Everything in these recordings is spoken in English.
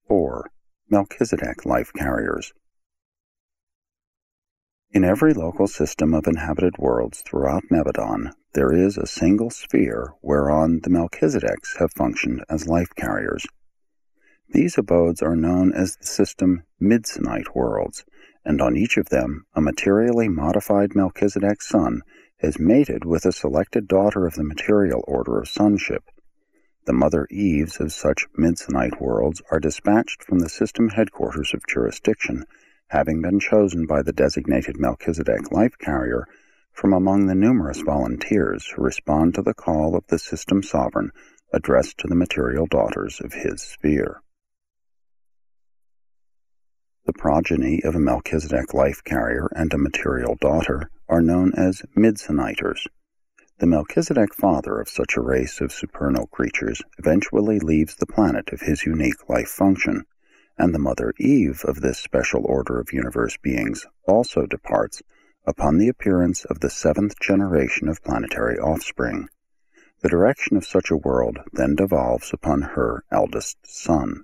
4. Melchizedek life carriers. In every local system of inhabited worlds throughout Nebadon, there is a single sphere whereon the Melchizedeks have functioned as life carriers. These abodes are known as the system Midsonite worlds, and on each of them a materially modified Melchizedek son has mated with a selected daughter of the material order of sonship. The Mother Eves of such Midsonite worlds are dispatched from the system headquarters of jurisdiction, having been chosen by the designated Melchizedek life carrier from among the numerous volunteers who respond to the call of the system sovereign addressed to the material daughters of his sphere. The progeny of a Melchizedek life carrier and a material daughter are known as Midsoniters. The Melchizedek father of such a race of supernal creatures eventually leaves the planet of his unique life function, and the Mother Eve of this special order of universe beings also departs upon the appearance of the seventh generation of planetary offspring. The direction of such a world then devolves upon her eldest son.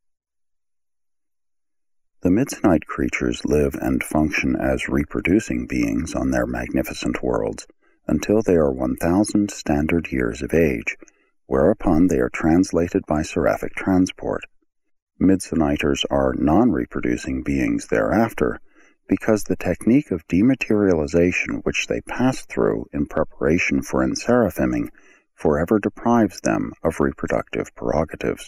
The Midsonite creatures live and function as reproducing beings on their magnificent worlds until they are 1,000 standard years of age, whereupon they are translated by seraphic transport. Midsoniters are non-reproducing beings thereafter, because the technique of dematerialization which they pass through in preparation for enseraphiming forever deprives them of reproductive prerogatives.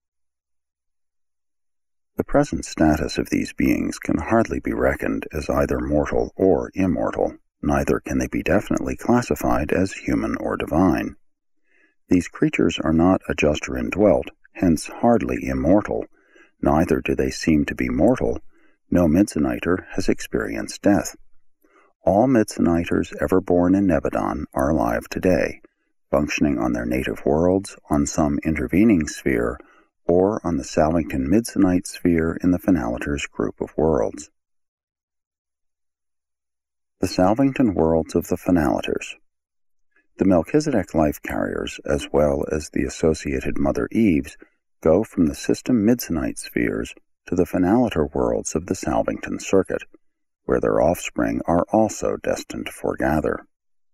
The present status of these beings can hardly be reckoned as either mortal or immortal, neither can they be definitely classified as human or divine. These creatures are not adjust or indwelt, hence hardly immortal, neither do they seem to be mortal. No Midsoniter has experienced death. All Midsoniters ever born in Nebadon are alive today, functioning on their native worlds, on some intervening sphere, or on the Salvington Midsonite sphere in the Finaliters group of worlds. The Salvington worlds of the Finaliters. The Melchizedek life carriers, as well as the associated Mother Eves, go from the system Midsonite spheres to the Finaliter worlds of the Salvington circuit, where their offspring are also destined to foregather.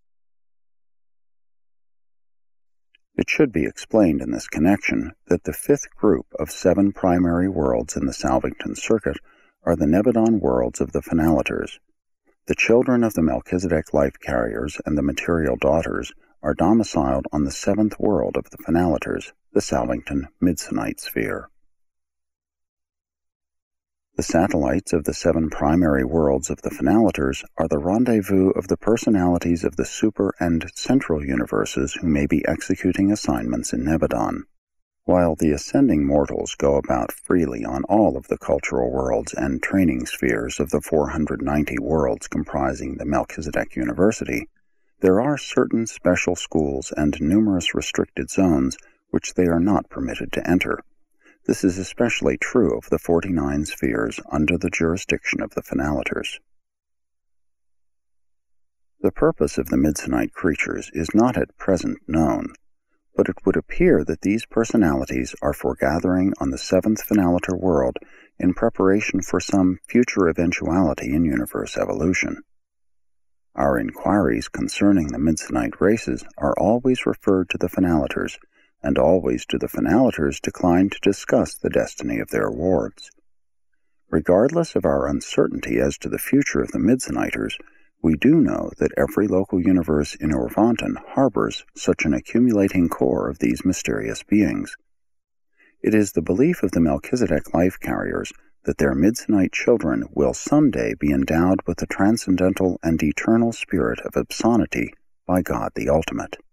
It should be explained in this connection that the fifth group of 7 primary worlds in the Salvington circuit are the Nebadon worlds of the Finaliters. The children of the Melchizedek life carriers and the material daughters are domiciled on the 7th world of the Finaliters, the Salvington Midsonite sphere. The satellites of the 7 primary worlds of the Finaliters are the rendezvous of the personalities of the super and central universes who may be executing assignments in Nebadon. While the ascending mortals go about freely on all of the cultural worlds and training spheres of the 490 worlds comprising the Melchizedek University, there are certain special schools and numerous restricted zones which they are not permitted to enter. This is especially true of the 49 spheres under the jurisdiction of the Finaliters. The purpose of the Midsonite creatures is not at present known, but it would appear that these personalities are foregathering on the 7th Finaliter world in preparation for some future eventuality in universe evolution. Our inquiries concerning the Midsonite races are always referred to the Finaliters, and always do the Finaliters decline to discuss the destiny of their wards. Regardless of our uncertainty as to the future of the Midsoniters, we do know that every local universe in Orvanton harbors such an accumulating core of these mysterious beings. It is the belief of the Melchizedek life carriers that their Midsonite children will someday be endowed with the transcendental and eternal spirit of Absonity by God the Ultimate.